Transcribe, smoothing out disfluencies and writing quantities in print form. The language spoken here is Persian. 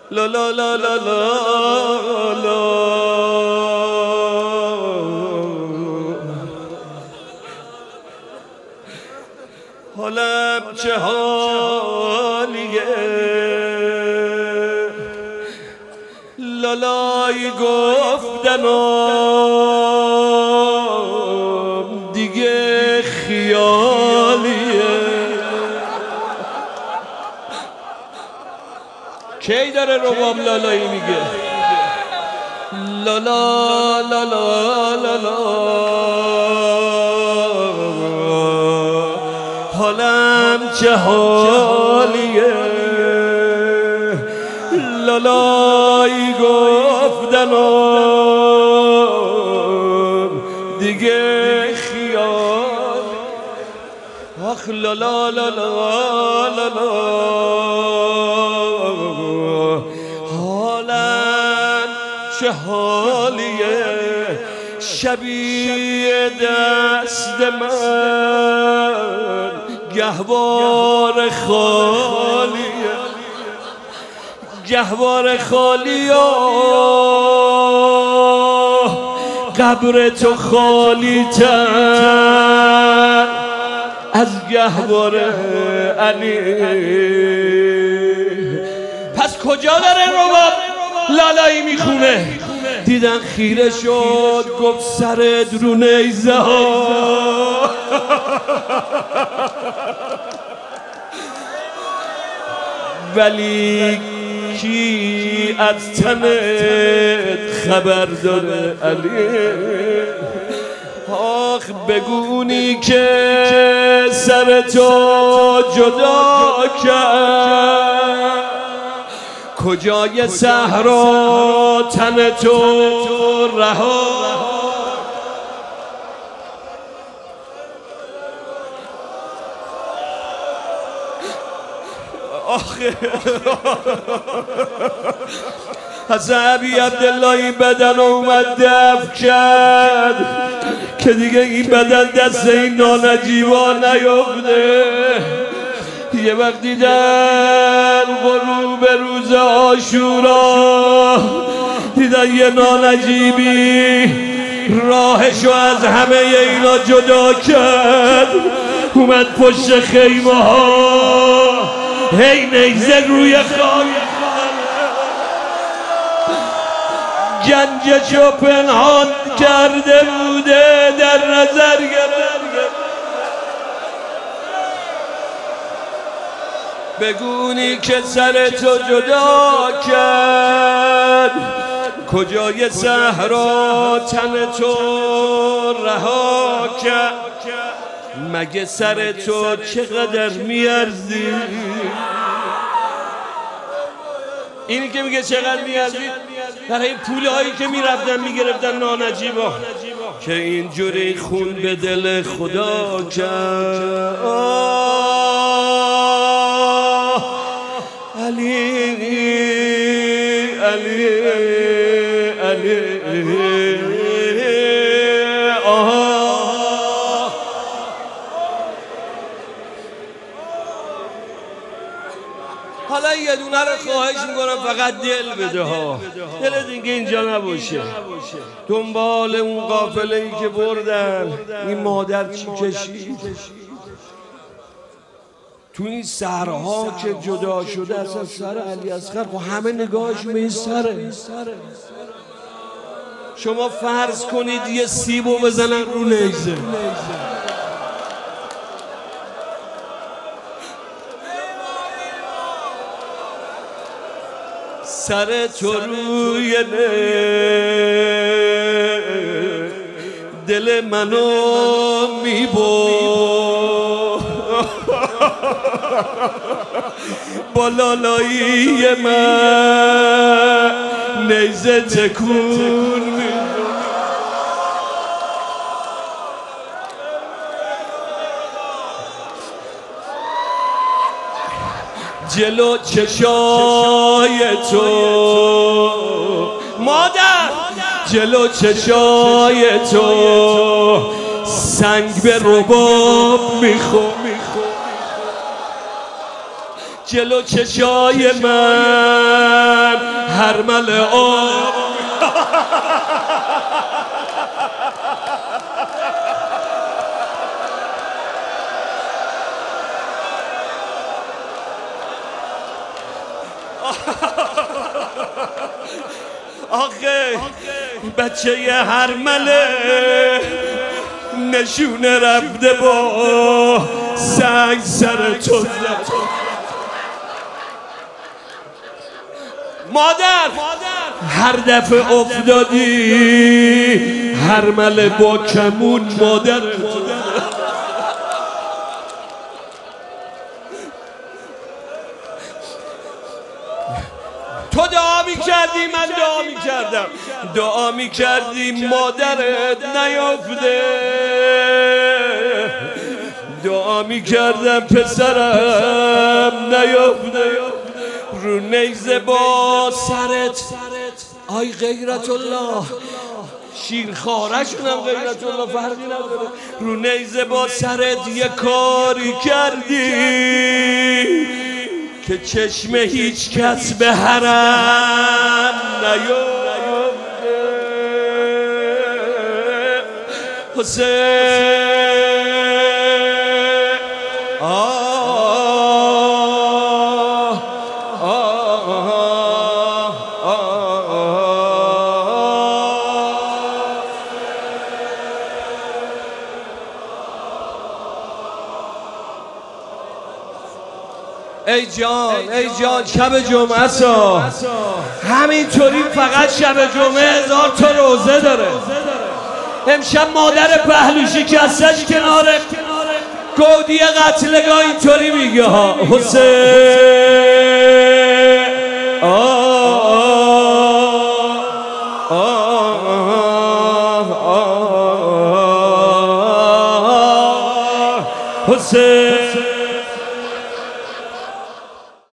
لا لا لا لا لا لا حالم چه حالیه لالای گفتنم دیگه خیالیه. کی داره روام لالایی میگه لالا لالا لالا حالم چه حالیه لالایی گفتنم دیگه خیال. آخ لالا لالا لالا حالم چه حالیه شبیه دست من گهوار خالیه گهوار خالیه قبر تو خالی تر از گهوار علی. پس کجا داره رباب لالایی میخونه؟ دیدن خیره شد گفت سرت رو نیزه ها ولی کی از تنت خبر داره علی؟ آخ بگونی که سر تو جدا کرد کجای صحرا تن تو رها. آخه حسن ابی عبدالله این بدن رو اومد دفع کرد که دیگه این بدن دست این نانجیبا نیفته. یه وقت دیدن غروب روز عاشورا دیدن یه نانجیبی راهشو از همه اینا جدا کرد اومد پشت خیمه ها هی نیزه روی خاک گنجشو پنهان کرده بوده در نظر گرفت. بگونی که سر تو جدا کرد کجای صحرا تن تو رها کرد مگه سر تو چقدر میارزی؟ اینی که میگه چقدر میارزی برای این پولهایی که میرفتن میگرفتن نانجیبا که اینجوری خون به دل خدا کرد. علی علی علی حالا یه دونه رو خواهش میکنم فقط دل بده ها دل دیگه اینجا نباشه. دنبال اون قافله ای که بردن این مادر چی کشید تو این سرها که جدا شده اصلا سر علی اصغر خب همه نگاهش به این سره. شما فرض کنید یه سیبو بزنن رو نیزه سر تو روی دل منو میبرد با لالایی من نیزه تکون میداد جلو چشای تو مادر جلو چشای تو سنگ به رباب میخور جلو چشای من هرمل آخه بچه هرمله نشونه رفته با سنگ سر تو زد. مادر هر دفعه افتادی هرمله با کمون مادر تو دعا می‌کردی، من دعا می‌کردم، دعا می‌کردی مادرت نیافته، دعا می‌کردم پسرم نیافته، رو نیزه با سرت آی غیرت الله، شیرخوارشونم غیرت الله فرقی نداره، رو نیزه با سرت یه کاری کردی که چشم هیچ کس به حرم نیفته. حسین ای جان شب جمعه سا همینطوری فقط شب جمعه 1000 تا روزه داره. امشب مادر پهلوشی کسش کنار گودی قتلگاه اینطوری میگه ها حسین